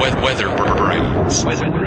Weather Brains.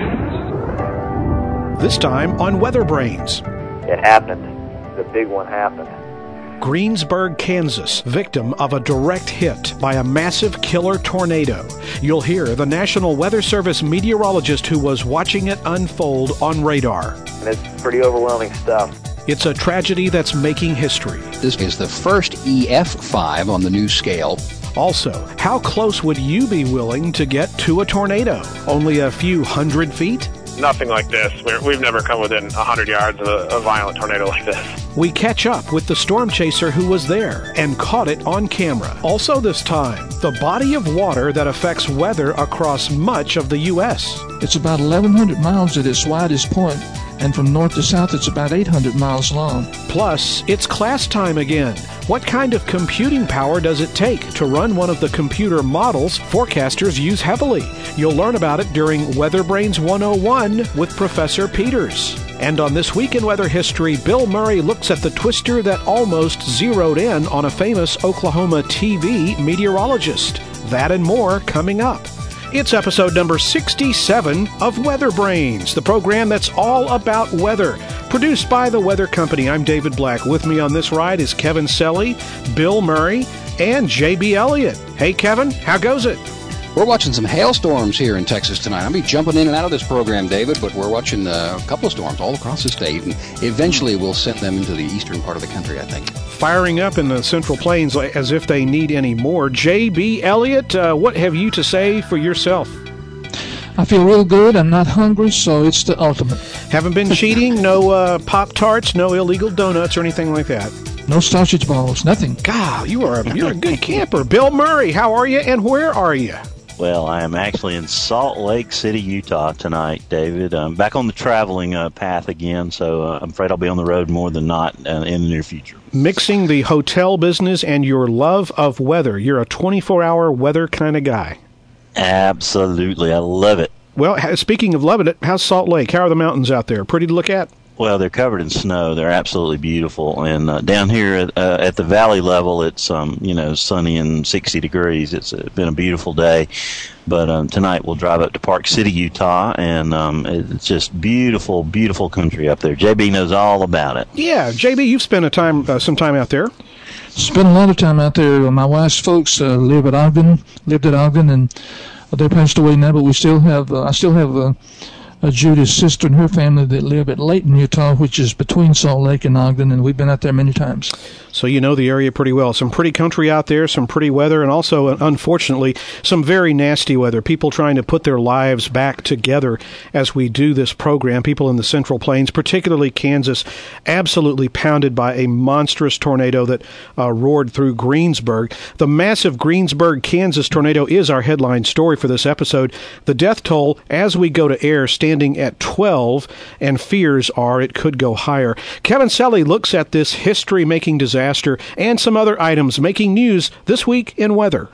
This time on Weather Brains. It happened. The big one happened. Greensburg, Kansas, victim of a direct hit by a massive killer tornado. You'll hear the National Weather Service meteorologist who was watching it unfold on radar. And it's pretty overwhelming stuff. It's a tragedy that's making history. This is the first EF5 on the new scale. Also, how close would you be willing to get to a tornado? Only a few hundred feet? Nothing like this. We've never come within 100 yards of a violent tornado like this. We catch up with the storm chaser who was there and caught it on camera. Also this time, the body of water that affects weather across much of the U.S. It's about 1,100 miles at its widest point, and from north to south it's about 800 miles long. Plus, it's class time again. What kind of computing power does it take to run one of the computer models forecasters use heavily? You'll learn about it during Weather Brains 101 with Professor Peters. And on This Week in Weather History, Bill Murray looks at the twister that almost zeroed in on a famous Oklahoma TV meteorologist. That and more coming up. It's episode number 67 of Weather Brains, the program that's all about weather. Produced by The Weather Company, I'm David Black. With me on this ride is Kevin Selle, Bill Murray, and J.B. Elliott. Hey, Kevin, how goes it? We're watching some hailstorms here in Texas tonight. I'll be jumping in and out of this program, David, but we're watching a couple of storms all across the state, and eventually we'll send them into the eastern part of the country, I think. Firing up in the Central Plains as if they need any more. J.B. Elliott, what have you to say for yourself? I feel real good. I'm not hungry, so it's the ultimate. Haven't been cheating? No Pop-Tarts, no illegal donuts or anything like that? No sausage balls, nothing. God, you're a good camper. Bill Murray, how are you and where are you? Well, I am actually in Salt Lake City, Utah tonight, David. I'm back on the traveling path again, so I'm afraid I'll be on the road more than not in the near future. Mixing the hotel business and your love of weather. You're a 24-hour weather kind of guy. Absolutely. I love it. Well, speaking of loving it, how's Salt Lake? How are the mountains out there? Pretty to look at? Well, they're covered in snow. They're absolutely beautiful. And down here at the valley level, it's sunny and 60 degrees. It's been a beautiful day. But tonight we'll drive up to Park City, Utah, and it's just beautiful, beautiful country up there. JB knows all about it. Yeah, JB, you've spent some time out there. Spent a lot of time out there. My wife's folks lived at Ogden, and they're passed away now. But I still have Judith's sister and her family that live at Layton, Utah, which is between Salt Lake and Ogden, and we've been out there many times. So you know the area pretty well. Some pretty country out there, some pretty weather, and also, unfortunately, some very nasty weather. People trying to put their lives back together as we do this program. People in the Central Plains, particularly Kansas, absolutely pounded by a monstrous tornado that roared through Greensburg. The massive Greensburg, Kansas tornado is our headline story for this episode. The death toll, as we go to air, standing at 12, and fears are it could go higher. Kevin Selle looks at this history-making disaster and some other items making news this week in weather.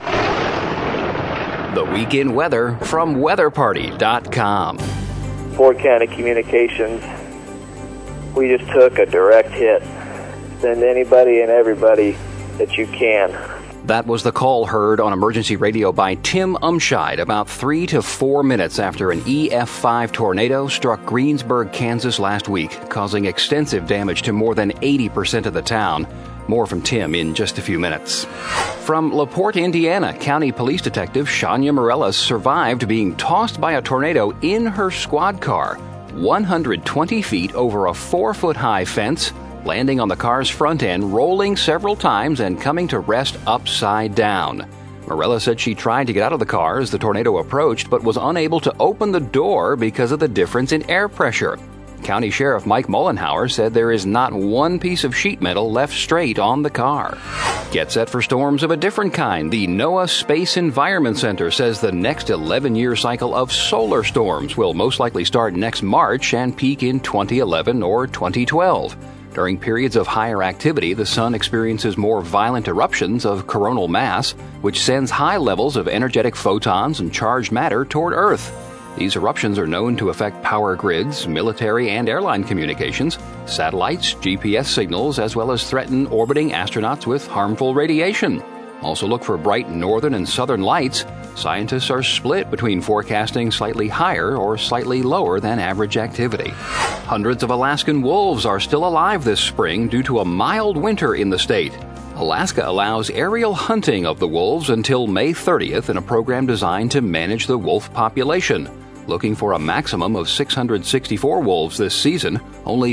The Week in Weather from weatherparty.com. Ford County Communications, we just took a direct hit. Send anybody and everybody that you can. That was the call heard on emergency radio by Tim Umscheid about 3 to 4 minutes after an EF5 tornado struck Greensburg, Kansas last week, causing extensive damage to more than 80% of the town. More from Tim in just a few minutes. From LaPorte, Indiana, County Police Detective Shania Morellis survived being tossed by a tornado in her squad car, 120 feet over a 4-foot-high fence, landing on the car's front end, rolling several times, and coming to rest upside down. Morella said she tried to get out of the car as the tornado approached, but was unable to open the door because of the difference in air pressure. County Sheriff Mike Mullenhauer said there is not one piece of sheet metal left straight on the car. Get set for storms of a different kind. The NOAA Space Environment Center says the next 11-year cycle of solar storms will most likely start next March and peak in 2011 or 2012. During periods of higher activity, the sun experiences more violent eruptions of coronal mass, which sends high levels of energetic photons and charged matter toward Earth. These eruptions are known to affect power grids, military and airline communications, satellites, GPS signals, as well as threaten orbiting astronauts with harmful radiation. Also look for bright northern and southern lights. Scientists are split between forecasting slightly higher or slightly lower than average activity. Hundreds of Alaskan wolves are still alive this spring due to a mild winter in the state. Alaska allows aerial hunting of the wolves until May 30th in a program designed to manage the wolf population. Looking for a maximum of 664 wolves this season, only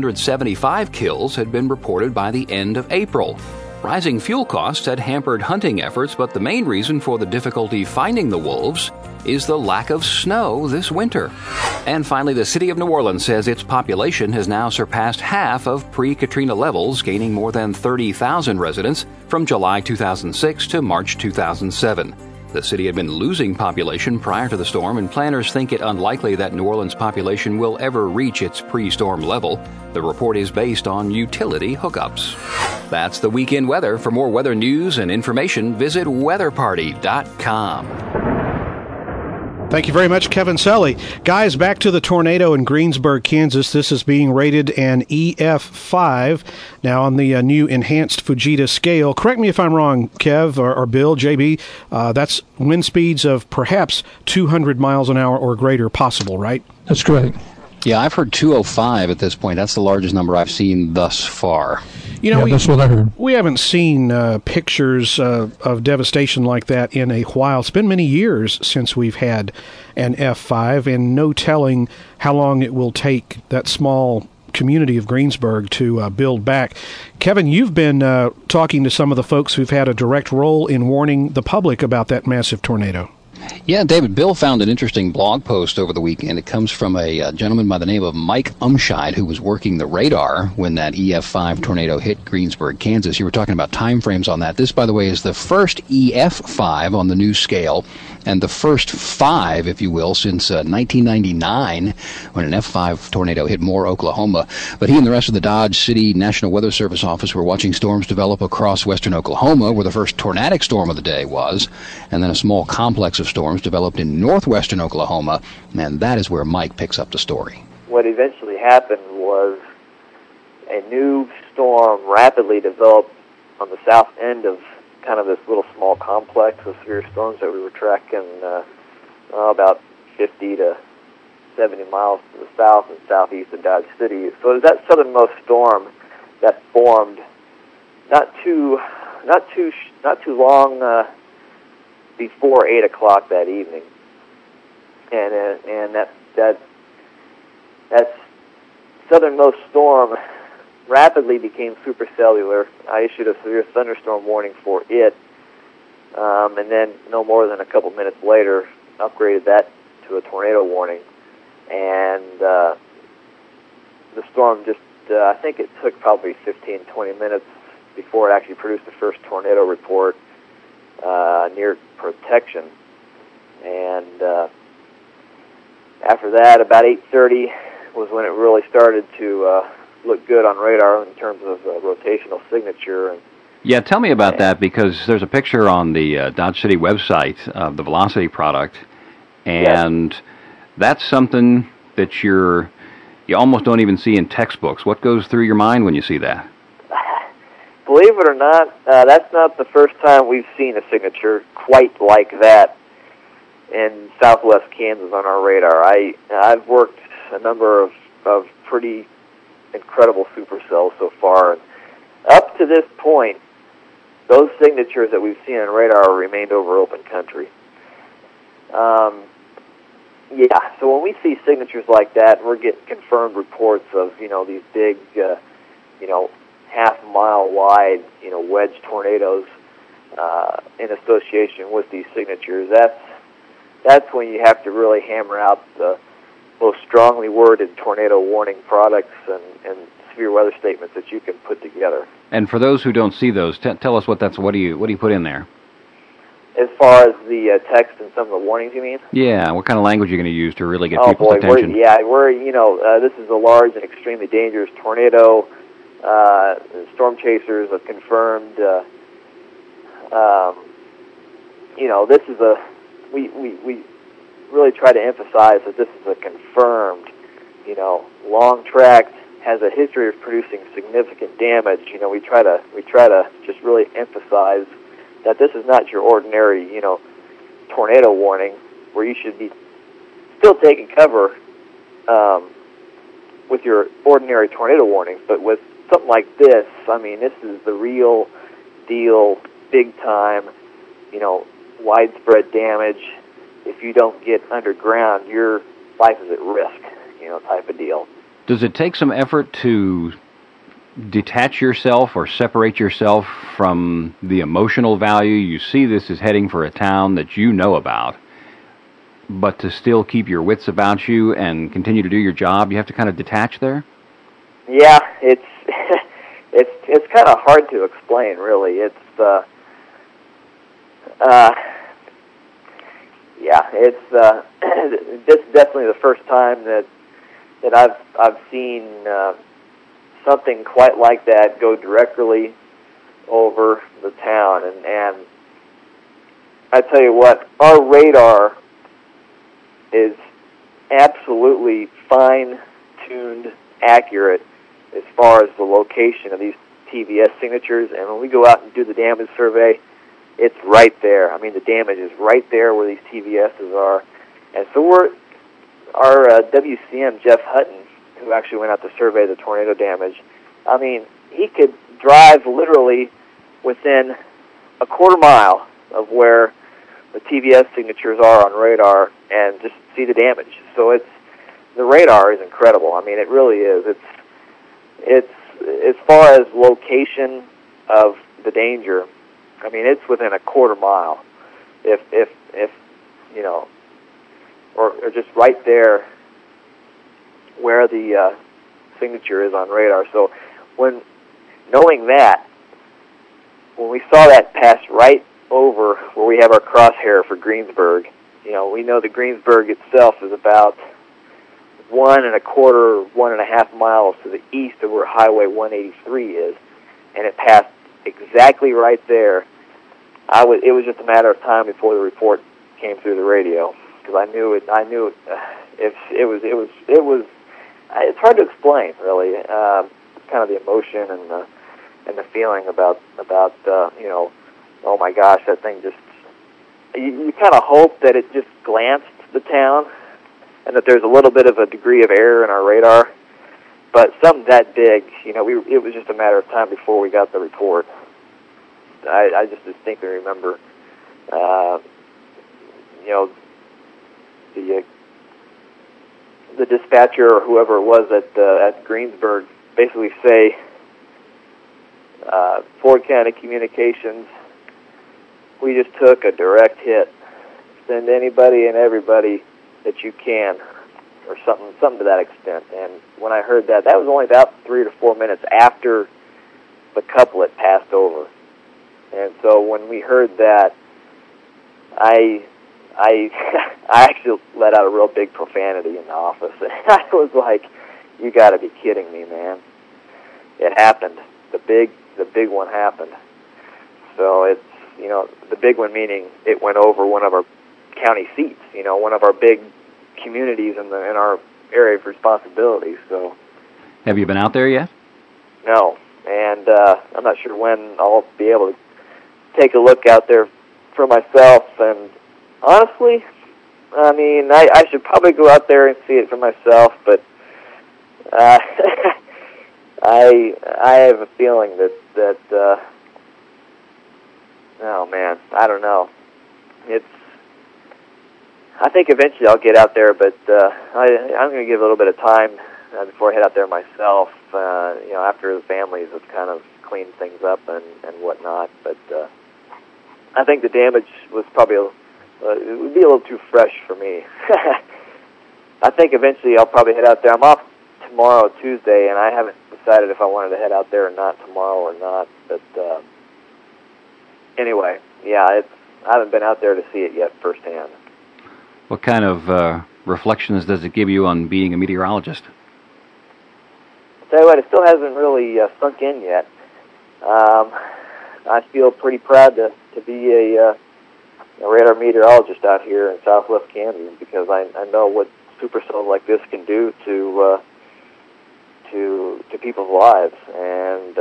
175 kills had been reported by the end of April. Rising fuel costs had hampered hunting efforts, but the main reason for the difficulty finding the wolves is the lack of snow this winter. And finally, the city of New Orleans says its population has now surpassed half of pre-Katrina levels, gaining more than 30,000 residents from July 2006 to March 2007. The city had been losing population prior to the storm, and planners think it unlikely that New Orleans' population will ever reach its pre-storm level. The report is based on utility hookups. That's the weekend weather. For more weather news and information, visit weatherparty.com. Thank you very much, Kevin Selly. Guys, back to the tornado in Greensburg, Kansas. This is being rated an EF5, now on the new enhanced Fujita scale. Correct me if I'm wrong, Kev or Bill, JB. That's wind speeds of perhaps 200 miles an hour or greater possible, right? That's correct. Yeah, I've heard 205 at this point. That's the largest number I've seen thus far. You know, that's what I heard. We haven't seen pictures of devastation like that in a while. It's been many years since we've had an F5, and no telling how long it will take that small community of Greensburg to build back. Kevin, you've been talking to some of the folks who've had a direct role in warning the public about that massive tornado. Yeah, David, Bill found an interesting blog post over the weekend. It comes from a gentleman by the name of Mike Umscheid, who was working the radar when that EF5 tornado hit Greensburg, Kansas. You were talking about time frames on that. This, by the way, is the first EF5 on the new scale, and the first 5, if you will, since 1999, when an F5 tornado hit Moore, Oklahoma. But he and the rest of the Dodge City National Weather Service office were watching storms develop across western Oklahoma, where the first tornadic storm of the day was, and then a small complex of storms developed in northwestern Oklahoma, and that is where Mike picks up the story. What eventually happened was a new storm rapidly developed on the south end of kind of this little small complex of severe storms that we were tracking about 50 to 70 miles to the south and southeast of Dodge City. So it was that southernmost storm that formed not too long before 8 o'clock that evening, and that southernmost storm rapidly became supercellular. I issued a severe thunderstorm warning for it, and then no more than a couple minutes later, upgraded that to a tornado warning. And the storm just, I think it took probably 15, 20 minutes before it actually produced the first tornado report near Protection. And after that, about 8:30 was when it really started to look good on radar in terms of rotational signature. And yeah, tell me about that, because there's a picture on the Dodge City website of the Velocity product, and that's something that you almost don't even see in textbooks. What goes through your mind when you see that? Believe it or not, that's not the first time we've seen a signature quite like that in southwest Kansas on our radar. I've worked a number of pretty incredible supercells so far, and up to this point, those signatures that we've seen on radar remained over open country. So when we see signatures like that, we're getting confirmed reports of these big half-mile wide wedge tornadoes in association with these signatures. That's when you have to really hammer out the most strongly worded tornado warning products and severe weather statements that you can put together. And for those who don't see those, tell us what do you put in there? As far as the text and some of the warnings, you mean? Yeah, what kind of language are you going to use to really get people's attention? This is a large and extremely dangerous tornado. Storm chasers have confirmed. This is we really try to emphasize that this is a confirmed, long track, has a history of producing significant damage. We try to just really emphasize that this is not your ordinary, tornado warning, where you should be still taking cover with your ordinary tornado warnings. But with something like this, I mean, this is the real deal, big time, widespread damage. If you don't get underground, your life is at risk, type of deal. Does it take some effort to detach yourself or separate yourself from the emotional value? You see this is heading for a town that you know about, but to still keep your wits about you and continue to do your job, you have to kind of detach there? Yeah, it's it's kind of hard to explain, really. It's this is definitely the first time that I've seen something quite like that go directly over the town, and I tell you what, our radar is absolutely fine-tuned, accurate as far as the location of these TVS signatures, and when we go out and do the damage survey, it's right there. I mean, the damage is right there where these TVSs are. And so our WCM, Jeff Hutton, who actually went out to survey the tornado damage, I mean, he could drive literally within a quarter mile of where the TVS signatures are on radar and just see the damage. So the radar is incredible. I mean, it really is. It's as far as location of the danger, I mean, it's within a quarter mile, if or just right there where the signature is on radar. So knowing that, when we saw that pass right over where we have our crosshair for Greensburg, we know that Greensburg itself is about 1.25 miles to the east of where Highway 183 is, and it passed exactly right there. It was just a matter of time before the report came through the radio, because I knew it. It was. It's hard to explain, really. Kind of the emotion and the feeling about oh my gosh, that thing just. You kind of hope that it just glanced the town, and that there's a little bit of a degree of error in our radar. But something that big, it was just a matter of time before we got the report. I just distinctly remember, the dispatcher or whoever it was at Greensburg basically say, Ford County Communications, we just took a direct hit. Send anybody and everybody that you can, or something to that extent. And when I heard that was only about 3 to 4 minutes after the couplet passed over. And so when we heard that, I actually let out a real big profanity in the office. I was like, "You got to be kidding me, man!" It happened. The big one happened. So it's the big one meaning it went over one of our county seats. One of our big communities in our area of responsibility. So, have you been out there yet? No, and I'm not sure when I'll be able to take a look out there for myself. And honestly, I mean, I should probably go out there and see it for myself, but I have a feeling that oh man, I don't know. I think eventually I'll get out there, but I'm going to give a little bit of time before I head out there myself. After the families have kind of cleaned things up and whatnot. But I think the damage was probably it would be a little too fresh for me. I think eventually I'll probably head out there. I'm off tomorrow, Tuesday, and I haven't decided if I wanted to head out there or not tomorrow or not. But anyway, yeah, I haven't been out there to see it yet firsthand. What kind of reflections does it give you on being a meteorologist? I'll tell you what, it still hasn't really sunk in yet. I feel pretty proud to be a radar meteorologist out here in Southwest Kansas, because I know what supercell like this can do to people's lives, and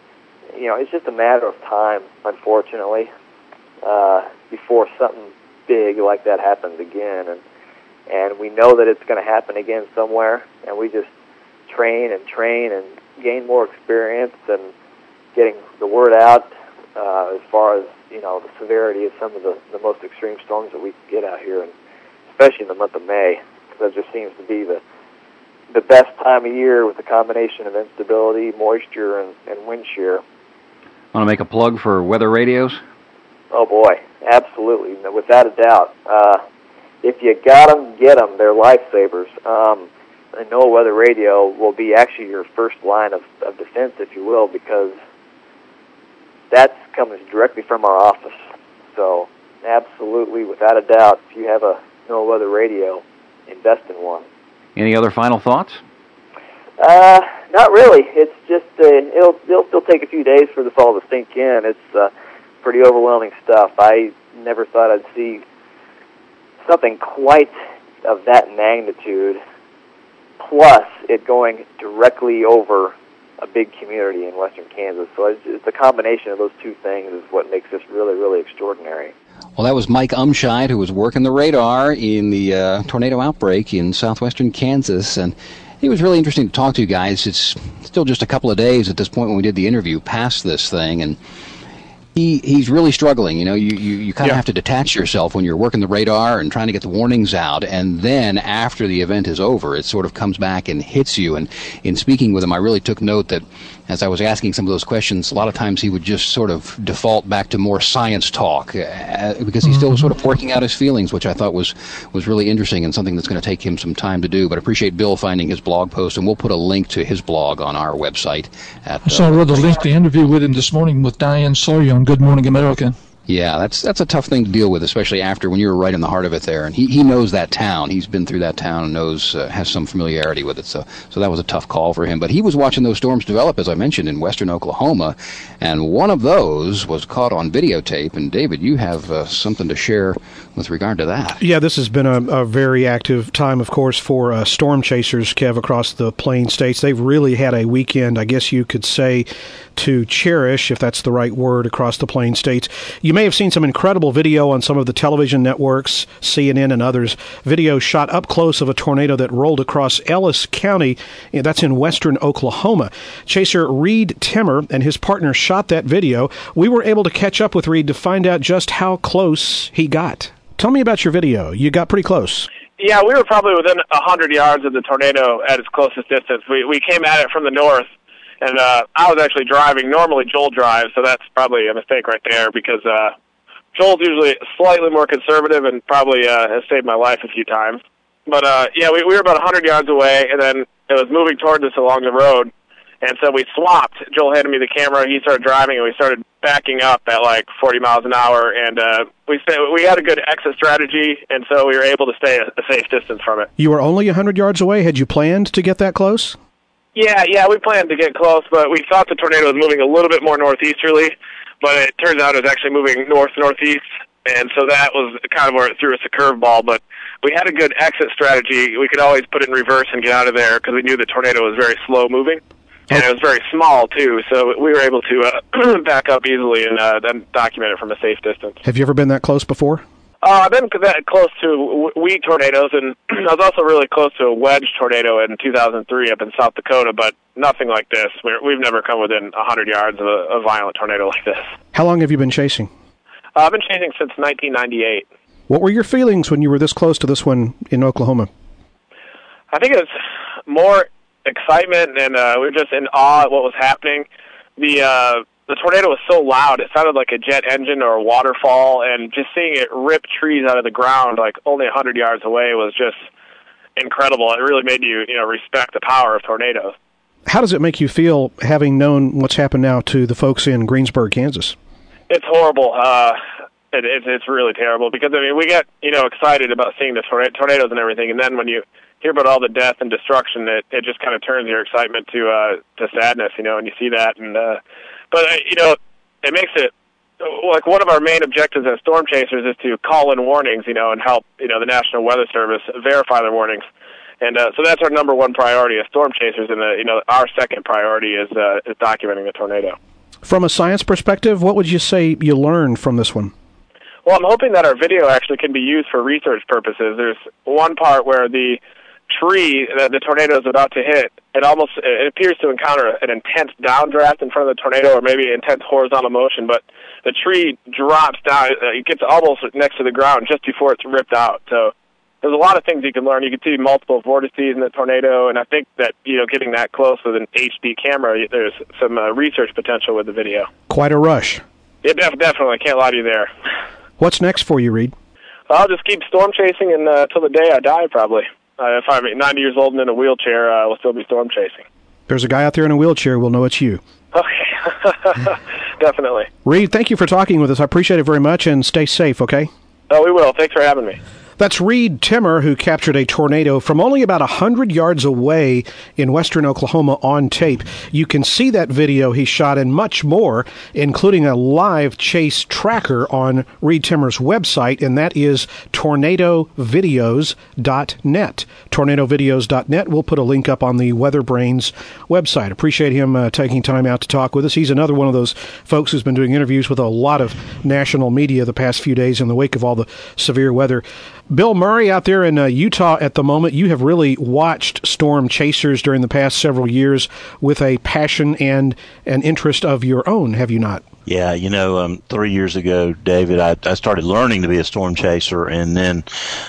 it's just a matter of time, unfortunately, before something big like that happens again. And we know that it's going to happen again somewhere, and we just train and gain more experience and getting the word out as far as, the severity of some of the most extreme storms that we can get out here, and especially in the month of May, because that just seems to be the best time of year with the combination of instability, moisture, and wind shear. Want to make a plug for weather radios? Oh, boy, absolutely, without a doubt. If you got them, get them. They're lifesavers. A NOAA weather radio will be actually your first line of defense, if you will, because that comes directly from our office. So, absolutely, without a doubt, if you have a NOAA weather radio, invest in one. Any other final thoughts? Not really. It's just it'll still take a few days for this all to sink in. It's pretty overwhelming stuff. I never thought I'd see something quite of that magnitude, plus it going directly over a big community in western Kansas. So it's a combination of those two things is what makes this really, really extraordinary. Well, that was Mike Umscheid, who was working the radar in the tornado outbreak in southwestern Kansas, and it was really interesting to talk to you guys. It's still just a couple of days at this point when we did the interview past this thing, and he's really struggling. You kind of have to detach yourself when you're working the radar and trying to get the warnings out, and then after the event is over, it sort of comes back and hits you. And in speaking with him, I really took note that as I was asking some of those questions, a lot of times he would just sort of default back to more science talk because he's still sort of working out his feelings, which I thought was really interesting and something that's going to take him some time to do. But I appreciate Bill finding his blog post, and we'll put a link to his blog on our website. I saw I read the link to the interview with him this morning with Diane Sawyer on Good Morning America. Yeah, that's a tough thing to deal with, especially after when you're right in the heart of it there. And he knows that town. He's been through that town and knows has some familiarity with it. So that was a tough call for him. But he was watching those storms develop, as I mentioned, in western Oklahoma, and one of those was caught on videotape. And David, you have something to share with regard to that. Yeah, this has been a very active time, of course, for storm chasers, Kev, across the Plain States. They've really had a weekend, I guess you could say, to cherish, if that's the right word, across the Plain States. You may have seen some incredible video on some of the television networks, CNN and others, video shot up close of a tornado that rolled across Ellis County. That's in western Oklahoma. Chaser Reed Timmer and his partner shot that video. We were able to catch up with Reed to find out just how close he got. Tell me about your video. You got pretty close. Yeah, we were probably within 100 yards of the tornado at its closest distance. We came at it from the north, and I was actually driving. Normally Joel drives, so that's probably a mistake right there because Joel's usually slightly more conservative and probably has saved my life a few times. But, we were about 100 yards away, and then it was moving towards us along the road. And so we swapped. Joel handed me the camera, he started driving, and we started backing up at like 40 miles an hour. And we had a good exit strategy, and so we were able to stay a safe distance from it. You were only 100 yards away? Had you planned to get that close? Yeah, we planned to get close, but we thought the tornado was moving a little bit more northeasterly, but it turns out it was actually moving north-northeast, and so that was kind of where it threw us a curveball. But we had a good exit strategy. We could always put it in reverse and get out of there because we knew the tornado was very slow-moving. And it was very small, too, so we were able to back up easily and then document it from a safe distance. Have you ever been that close before? I've been that close to wheat tornadoes, and I was also really close to a wedge tornado in 2003 up in South Dakota, but nothing like this. We've never come within 100 yards of a violent tornado like this. How long have you been chasing? I've been chasing since 1998. What were your feelings when you were this close to this one in Oklahoma? I think it was more excitement, and we were just in awe at what was happening. The tornado was so loud, it sounded like a jet engine or a waterfall, and just seeing it rip trees out of the ground like only 100 yards away was just incredible. It really made you respect the power of tornadoes. How does it make you feel, having known what's happened now to the folks in Greensburg, Kansas? It's horrible. It's really terrible because, we get, excited about seeing the tornadoes and everything, and then when you hear about all the death and destruction, it just kind of turns your excitement to sadness, and you see that. And but, it makes it, like, one of our main objectives as storm chasers is to call in warnings, and help, the National Weather Service verify their warnings. And so that's our number one priority as storm chasers, and our second priority is documenting the tornado. From a science perspective, what would you say you learned from this one? Well, I'm hoping that our video actually can be used for research purposes. There's one part where the tree that the tornado is about to hit, it appears to encounter an intense downdraft in front of the tornado, or maybe intense horizontal motion, but the tree drops down. It gets almost next to the ground just before it's ripped out. So there's a lot of things you can learn. You can see multiple vortices in the tornado, and I think that, getting that close with an HD camera, there's some research potential with the video. Quite a rush. Yeah, definitely. Can't lie to you there. What's next for you, Reed? I'll just keep storm chasing until the day I die, probably. If I'm 90 years old and in a wheelchair, I will still be storm chasing. There's a guy out there in a wheelchair. We'll know it's you. Okay. Definitely. Reed, thank you for talking with us. I appreciate it very much, and stay safe, okay? Oh, we will. Thanks for having me. That's Reed Timmer, who captured a tornado from only about 100 yards away in western Oklahoma on tape. You can see that video he shot and much more, including a live chase tracker on Reed Timmer's website, and that is tornadovideos.net. Tornadovideos.net. We'll put a link up on the Weather Brains website. Appreciate him taking time out to talk with us. He's another one of those folks who's been doing interviews with a lot of national media the past few days in the wake of all the severe weather. Bill Murray out there in Utah at the moment, you have really watched storm chasers during the past several years with a passion and an interest of your own, have you not? Yeah, 3 years ago, David, I started learning to be a storm chaser, and then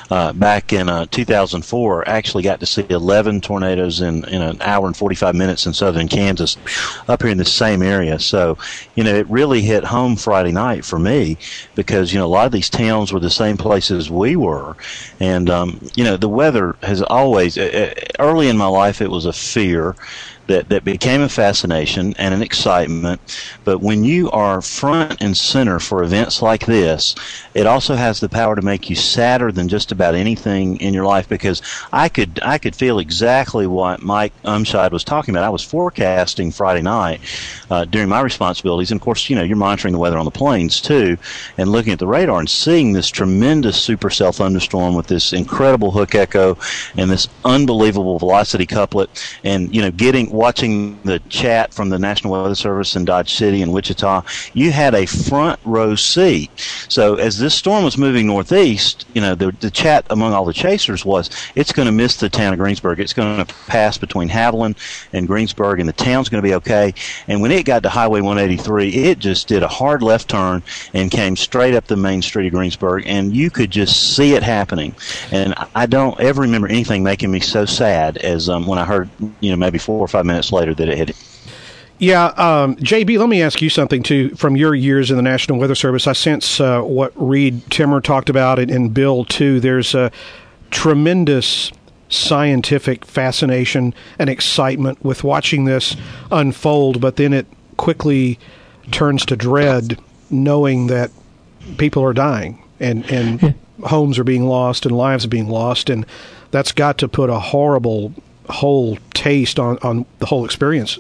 back in 2004, I actually got to see 11 tornadoes in an hour and 45 minutes in southern Kansas, up here in the same area. So, it really hit home Friday night for me because, a lot of these towns were the same places we were. And, the weather has always, early in my life, it was a fear that became a fascination and an excitement. But when you are front and center for events like this, it also has the power to make you sadder than just about anything in your life, because I could feel exactly what Mike Umscheid was talking about. I was forecasting Friday night during my responsibilities, and of course, you're monitoring the weather on the plains too, and looking at the radar and seeing this tremendous supercell thunderstorm with this incredible hook echo and this unbelievable velocity couplet, and watching the chat from the National Weather Service in Dodge City and Wichita, you had a front row seat. So as this storm was moving northeast, the chat among all the chasers was, it's going to miss the town of Greensburg. It's going to pass between Haviland and Greensburg, and the town's going to be okay. And when it got to Highway 183, it just did a hard left turn and came straight up the main street of Greensburg, and you could just see it happening. And I don't ever remember anything making me so sad as when I heard, maybe 4 or 5 minutes later that it had. Yeah, JB, let me ask you something, too. From your years in the National Weather Service, I sense what Reed Timmer talked about, and Bill, too. There's a tremendous scientific fascination and excitement with watching this unfold, but then it quickly turns to dread, knowing that people are dying and homes are being lost and lives are being lost, and that's got to put a horrible whole taste on the whole experience.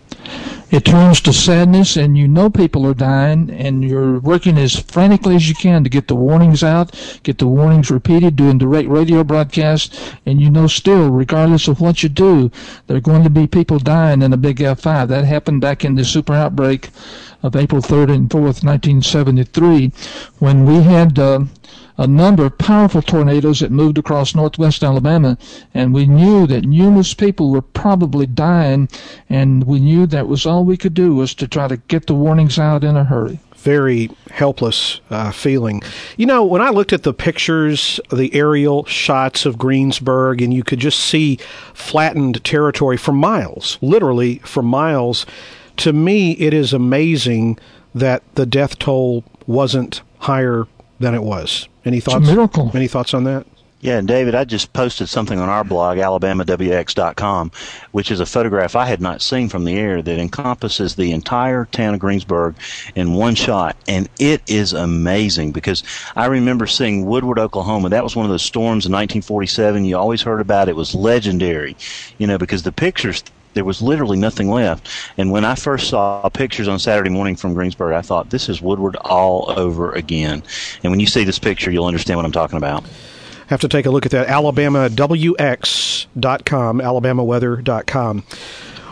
It turns to sadness, and people are dying, and you're working as frantically as you can to get the warnings out, get the warnings repeated, doing direct radio broadcasts, and still, regardless of what you do, there are going to be people dying in a big F5. That happened back in the super outbreak of April 3rd and 4th, 1973, when we had a number of powerful tornadoes that moved across northwest Alabama, and we knew that numerous people were probably dying, and we knew that was all we could do was to try to get the warnings out in a hurry. Very helpless feeling. When I looked at the pictures, the aerial shots of Greensburg, and you could just see flattened territory for miles, literally for miles, to me it is amazing that the death toll wasn't higher than it was. Any thoughts? It's a miracle. Any thoughts on that? Yeah, and David, I just posted something on our blog, AlabamaWX.com, which is a photograph I had not seen from the air that encompasses the entire town of Greensburg in one shot. And it is amazing because I remember seeing Woodward, Oklahoma. That was one of those storms in 1947 you always heard about. It was legendary, because the pictures, there was literally nothing left. And when I first saw pictures on Saturday morning from Greensburg, I thought, this is Woodward all over again. And when you see this picture, you'll understand what I'm talking about. Have to take a look at that. AlabamaWX.com, AlabamaWeather.com.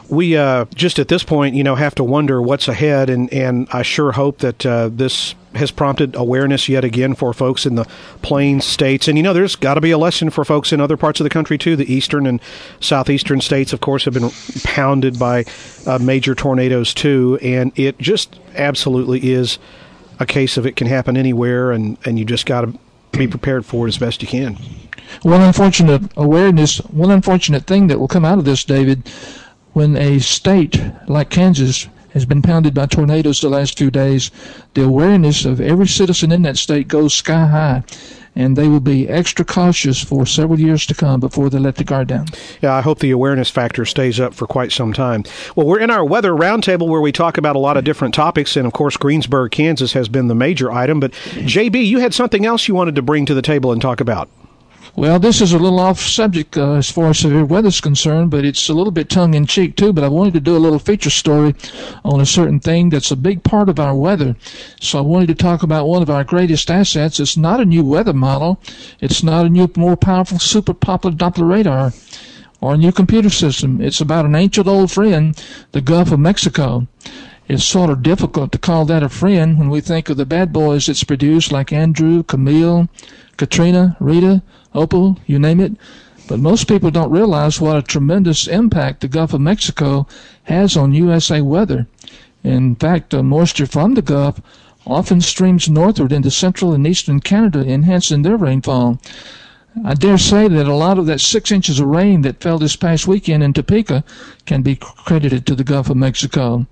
We just at this point, have to wonder what's ahead, and I sure hope that this has prompted awareness yet again for folks in the Plains states. And, there's got to be a lesson for folks in other parts of the country, too. The eastern and southeastern states, of course, have been pounded by major tornadoes, too. And it just absolutely is a case of it can happen anywhere, and you just got to be prepared for it as best you can. One unfortunate thing that will come out of this, David, when a state like Kansas has been pounded by tornadoes the last few days, the awareness of every citizen in that state goes sky high, and they will be extra cautious for several years to come before they let the guard down. Yeah, I hope the awareness factor stays up for quite some time. Well, we're in our weather roundtable where we talk about a lot of different topics, and of course Greensburg, Kansas has been the major item, but JB, you had something else you wanted to bring to the table and talk about. Well, this is a little off subject as far as severe weather is concerned, but it's a little bit tongue-in-cheek too. But I wanted to do a little feature story on a certain thing that's a big part of our weather. So I wanted to talk about one of our greatest assets. It's not a new weather model. It's not a new, more powerful, super popular Doppler radar or a new computer system. It's about an ancient old friend, the Gulf of Mexico. It's sort of difficult to call that a friend when we think of the bad boys it's produced, like Andrew, Camille, Katrina, Rita, Opal, you name it. But most people don't realize what a tremendous impact the Gulf of Mexico has on USA weather. In fact, moisture from the Gulf often streams northward into central and eastern Canada, enhancing their rainfall. I dare say that a lot of that 6 inches of rain that fell this past weekend in Topeka can be credited to the Gulf of Mexico.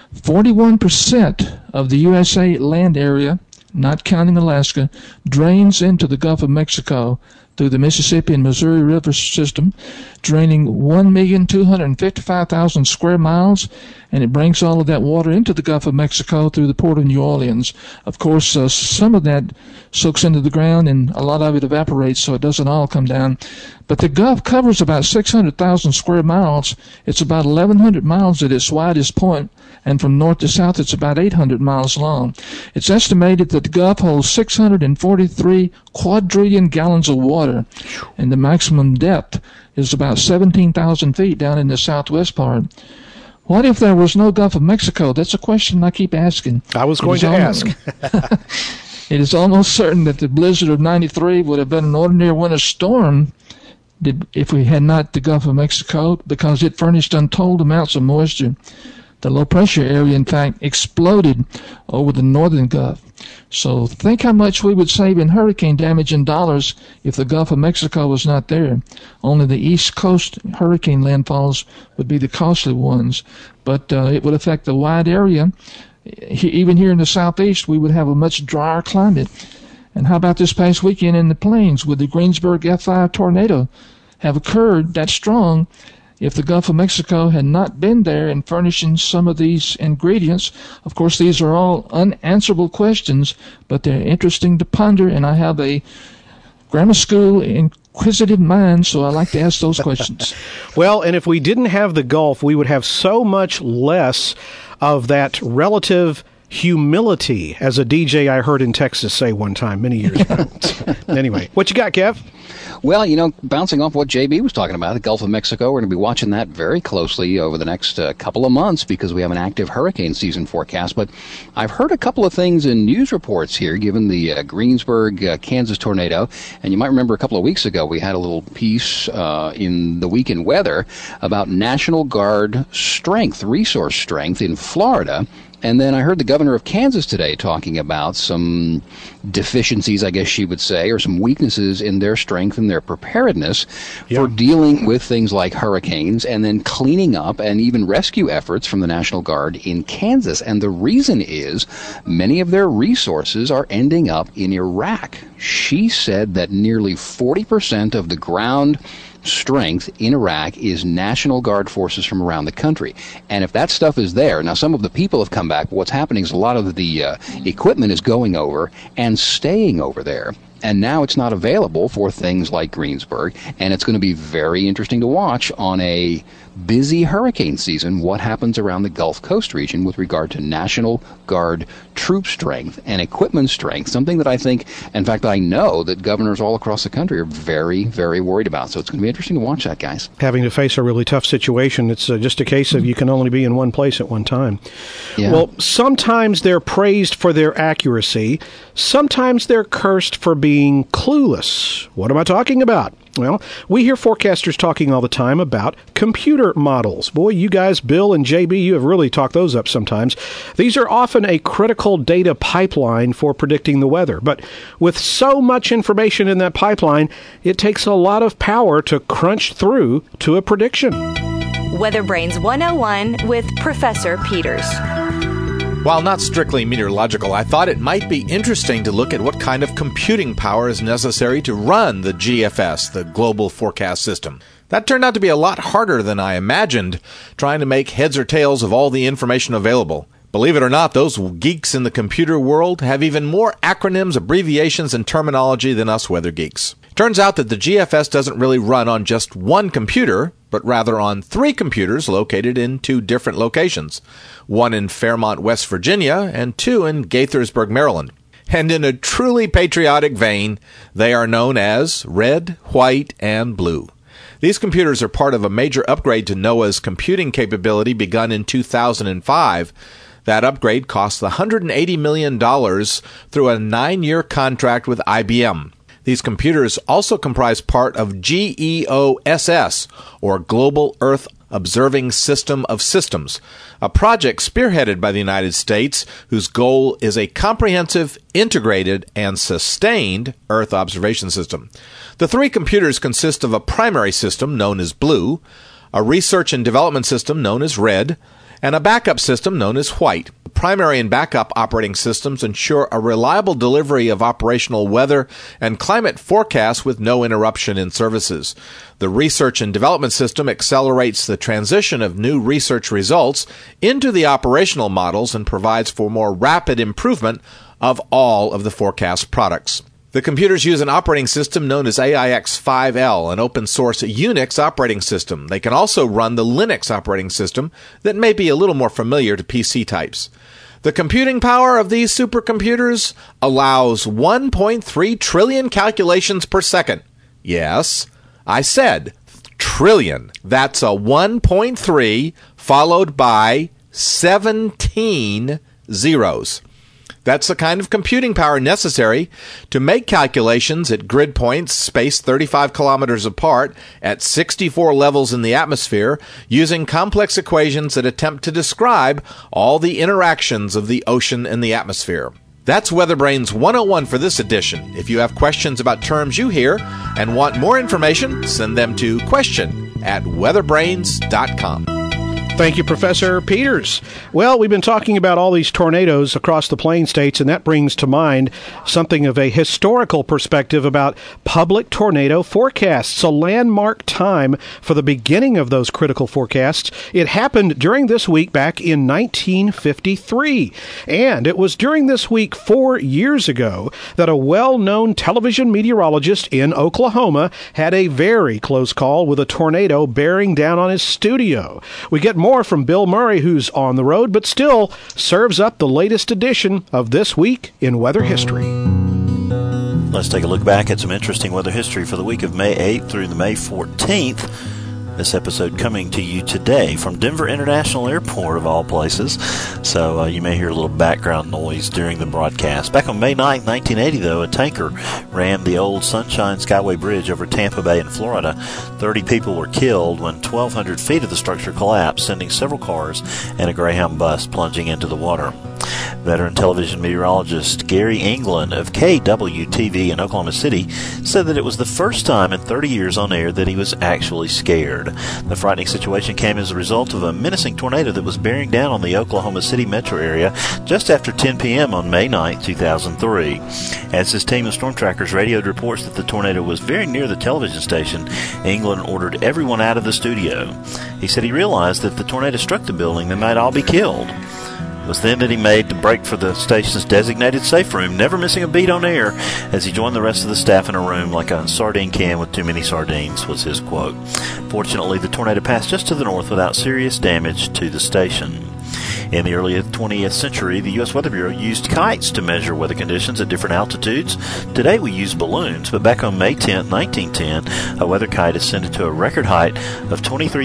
41% of the USA land area, not counting Alaska, drains into the Gulf of Mexico through the Mississippi and Missouri River system, draining 1,255,000 square miles, and it brings all of that water into the Gulf of Mexico through the port of New Orleans. Of course, some of that soaks into the ground, and a lot of it evaporates, so it doesn't all come down. But the Gulf covers about 600,000 square miles. It's about 1,100 miles at its widest point, and from north to south, it's about 800 miles long. It's estimated that the Gulf holds 643 quadrillion gallons of water, and the maximum depth is about 17,000 feet down in the southwest part. What if there was no Gulf of Mexico? That's a question I keep asking. I was going to ask. It is almost certain that the blizzard of 93 would have been an ordinary winter storm if we had not the Gulf of Mexico, because it furnished untold amounts of moisture. The low-pressure area, in fact, exploded over the northern Gulf. So think how much we would save in hurricane damage in dollars if the Gulf of Mexico was not there. Only the East Coast hurricane landfalls would be the costly ones. But it would affect the wide area. Even here in the southeast, we would have a much drier climate. And how about this past weekend in the Plains? Would the Greensburg F5 tornado have occurred that strong if the Gulf of Mexico had not been there and furnishing some of these ingredients? Of course, these are all unanswerable questions, but they're interesting to ponder, and I have a grammar school inquisitive mind, so I like to ask those questions. Well, and if we didn't have the Gulf, we would have so much less of that relative humility, as a DJ I heard in Texas say one time many years ago. Anyway, what you got, Kev? Well, bouncing off what JB was talking about, the Gulf of Mexico, we're going to be watching that very closely over the next couple of months because we have an active hurricane season forecast. But I've heard a couple of things in news reports here, given the Greensburg, Kansas tornado. And you might remember a couple of weeks ago, we had a little piece in the Week in Weather about National Guard strength, resource strength in Florida. And then I heard the governor of Kansas today talking about some deficiencies, I guess she would say, or some weaknesses in their strength and their preparedness for dealing with things like hurricanes and then cleaning up and even rescue efforts from the National Guard in Kansas. And the reason is many of their resources are ending up in Iraq. She said that nearly 40% of the ground strength in Iraq is National Guard forces from around the country. And if that stuff is there, now some of the people have come back, but what's happening is a lot of the equipment is going over and staying over there. and now it's not available for things like Greensburg, and it's going to be very interesting to watch on a busy hurricane season what happens around the Gulf Coast region with regard to National Guard troop strength and equipment strength, something that I think, in fact, I know that governors all across the country are very, very worried about. So it's going to be interesting to watch that, guys. Having to face a really tough situation, it's just a case of you can only be in one place at one time. Yeah. Well, sometimes they're praised for their accuracy. Sometimes they're cursed for being clueless. What am I talking about? Well, we hear forecasters talking all the time about computer models. Boy, you guys, Bill and JB, you have really talked those up sometimes. These are often a critical data pipeline for predicting the weather. But with so much information in that pipeline, it takes a lot of power to crunch through to a prediction. Weather Brains 101 with Professor Peters. While not strictly meteorological, I thought it might be interesting to look at what kind of computing power is necessary to run the GFS, the Global Forecast System. That turned out to be a lot harder than I imagined, trying to make heads or tails of all the information available. Believe it or not, those geeks in the computer world have even more acronyms, abbreviations, and terminology than us weather geeks. Turns out that the GFS doesn't really run on just one computer, but rather on 3 computers located in 2 different locations, one in Fairmont, West Virginia, and 2 in Gaithersburg, Maryland. And in a truly patriotic vein, they are known as Red, White, and Blue. These computers are part of a major upgrade to NOAA's computing capability begun in 2005. That upgrade cost $180 million through a 9-year contract with IBM. These computers also comprise part of GEOSS, or Global Earth Observing System of Systems, a project spearheaded by the United States whose goal is a comprehensive, integrated, and sustained Earth observation system. The 3 computers consist of a primary system known as Blue, a research and development system known as Red, and a backup system known as White. The primary and backup operating systems ensure a reliable delivery of operational weather and climate forecasts with no interruption in services. The research and development system accelerates the transition of new research results into the operational models and provides for more rapid improvement of all of the forecast products. The computers use an operating system known as AIX5L, an open-source Unix operating system. They can also run the Linux operating system that may be a little more familiar to PC types. The computing power of these supercomputers allows 1.3 trillion calculations per second. Yes, I said trillion. That's a 1.3 followed by 17 zeros. That's the kind of computing power necessary to make calculations at grid points spaced 35 kilometers apart at 64 levels in the atmosphere using complex equations that attempt to describe all the interactions of the ocean and the atmosphere. That's Weather Brains 101 for this edition. If you have questions about terms you hear and want more information, send them to question@weatherbrains.com. Thank you, Professor Peters. Well, we've been talking about all these tornadoes across the Plain States, and that brings to mind something of a historical perspective about public tornado forecasts, a landmark time for the beginning of those critical forecasts. It happened during this week back in 1953, and it was during this week 4 years ago that a well-known television meteorologist in Oklahoma had a very close call with a tornado bearing down on his studio. We get more from Bill Murray, who's on the road, but still serves up the latest edition of This Week in Weather History. Let's take a look back at some interesting weather history for the week of May 8th through the May 14th. This episode coming to you today from Denver International Airport, of all places. So you may hear a little background noise during the broadcast. Back on May 9th, 1980, though, a tanker rammed the old Sunshine Skyway Bridge over Tampa Bay in Florida. 30 people were killed when 1,200 feet of the structure collapsed, sending several cars and a Greyhound bus plunging into the water. Veteran television meteorologist Gary England of KWTV in Oklahoma City said that it was the first time in 30 years on air that he was actually scared. The frightening situation came as a result of a menacing tornado that was bearing down on the Oklahoma City metro area just after 10 p.m. on May 9, 2003. As his team of storm trackers radioed reports that the tornado was very near the television station, England ordered everyone out of the studio. He said he realized that if the tornado struck the building, they might all be killed. It was then that he made the break for the station's designated safe room, never missing a beat on air as he joined the rest of the staff in a room like a sardine can with too many sardines, was his quote. Fortunately, the tornado passed just to the north without serious damage to the station. In the early 20th century, the U.S. Weather Bureau used kites to measure weather conditions at different altitudes. Today we use balloons, but back on May 10, 1910, a weather kite ascended to a record height of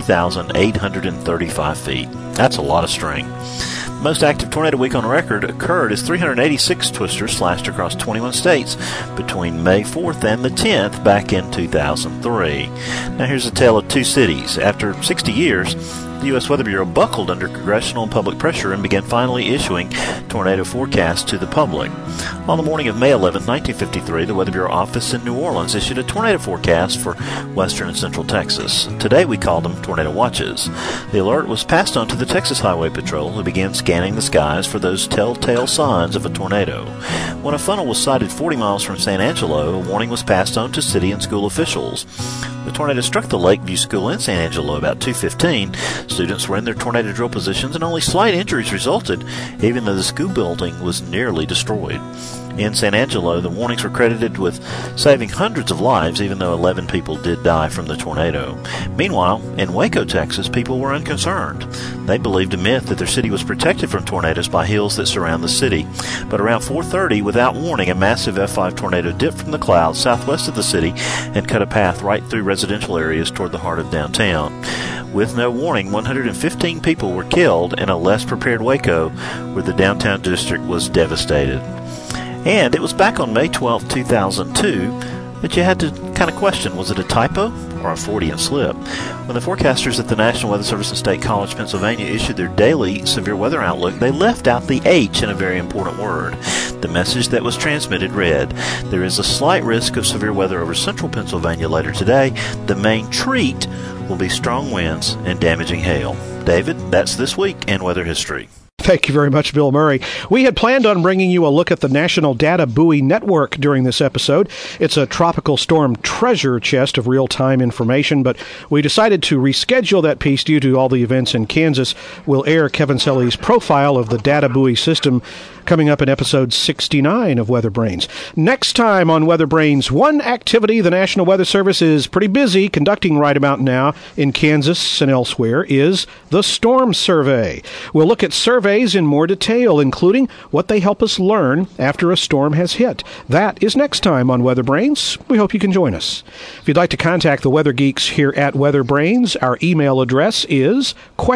23,835 feet. That's a lot of string. The most active tornado week on record occurred as 386 twisters slashed across 21 states between May 4th and the 10th back in 2003. Now here's a tale of two cities. After 60 years, the U.S. Weather Bureau buckled under congressional and public pressure and began finally issuing tornado forecasts to the public. On the morning of May 11, 1953, the Weather Bureau office in New Orleans issued a tornado forecast for western and central Texas. Today we call them tornado watches. The alert was passed on to the Texas Highway Patrol, who began scanning the skies for those telltale signs of a tornado. When a funnel was sighted 40 miles from San Angelo, a warning was passed on to city and school officials. The tornado struck the Lakeview School in San Angelo about 2:15. Students were in their tornado drill positions and only slight injuries resulted, even though the school building was nearly destroyed. In San Angelo, the warnings were credited with saving hundreds of lives, even though 11 people did die from the tornado. Meanwhile, in Waco, Texas, people were unconcerned. They believed a myth that their city was protected from tornadoes by hills that surround the city. But around 4:30, without warning, a massive F5 tornado dipped from the clouds southwest of the city and cut a path right through residential areas toward the heart of downtown. With no warning, 115 people were killed in a less prepared Waco, where the downtown district was devastated. And it was back on May 12, 2002, that you had to kind of question, was it a typo or a Freudian slip? When the forecasters at the National Weather Service in State College, Pennsylvania, issued their daily severe weather outlook, they left out the H in a very important word. The message that was transmitted read, there is a slight risk of severe weather over central Pennsylvania later today. The main treat will be strong winds and damaging hail. David, that's this week in weather history. Thank you very much, Bill Murray. We had planned on bringing you a look at the National Data Buoy Network during this episode. It's a tropical storm treasure chest of real-time information, but we decided to reschedule that piece due to all the events in Kansas. We'll air Kevin Selly's profile of the Data Buoy system coming up in episode 69 of Weather Brains. Next time on Weather Brains, one activity the National Weather Service is pretty busy conducting right about now in Kansas and elsewhere is the Storm Survey. We'll look at surveys in more detail, including what they help us learn after a storm has hit. That is next time on Weather Brains. We hope you can join us. If you'd like to contact the Weather Geeks here at Weather Brains, our email address is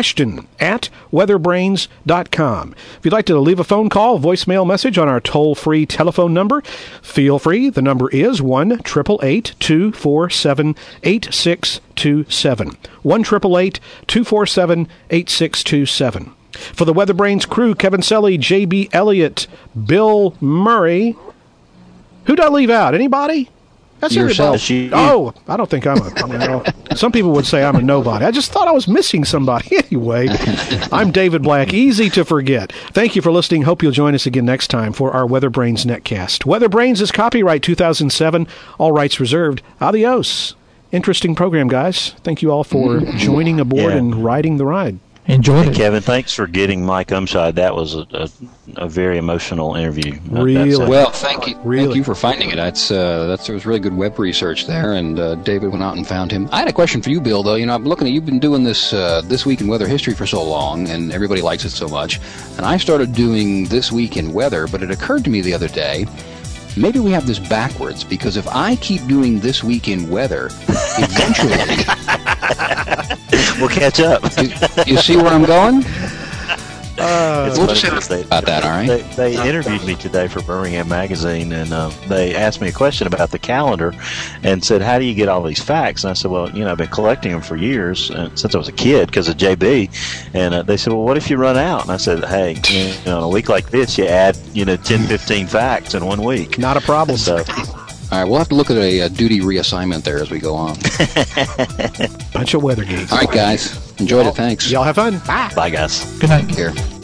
question@weatherbrains.com. If you'd like to leave a phone call, voicemail message on our toll-free telephone number, feel free. The number is 1-888-247-8627. 1-888-247-8627. For the Weather Brains crew, Kevin Selly, J.B. Elliott, Bill Murray. Who'd I leave out? Anybody? That's yourself. Oh, I don't think I'm some people would say I'm a nobody. I just thought I was missing somebody. Anyway, I'm David Black. Easy to forget. Thank you for listening. Hope you'll join us again next time for our Weather Brains Netcast. Weather Brains is copyright 2007. All rights reserved. Adios. Interesting program, guys. Thank you all for joining aboard and riding the ride. Enjoyed it. Kevin, thanks for getting Mike Umshide. That was a very emotional interview. Really? Well, thank you. Really? Thank you for finding it. There was really good web research there, and David went out and found him. I had a question for you, Bill, though. You know, I'm looking at you've been doing this This Week in Weather History for so long, and everybody likes it so much. And I started doing This Week in Weather, but it occurred to me the other day, maybe we have this backwards, because if I keep doing This Week in Weather, eventually we'll catch up. You see where I'm going? We'll just about that, all right? They interviewed me today for Birmingham Magazine, and they asked me a question about the calendar and said, how do you get all these facts? And I said, well, I've been collecting them for years, since I was a kid because of JB. And they said, well, what if you run out? And I said, hey, on a week like this, you add, 10, 15 facts in 1 week. Not a problem. So, all right, we'll have to look at a duty reassignment there as we go on. Bunch of weather geeks. All right, guys. Enjoyed it. Thanks. Y'all have fun. bye, guys. Good night. Take care.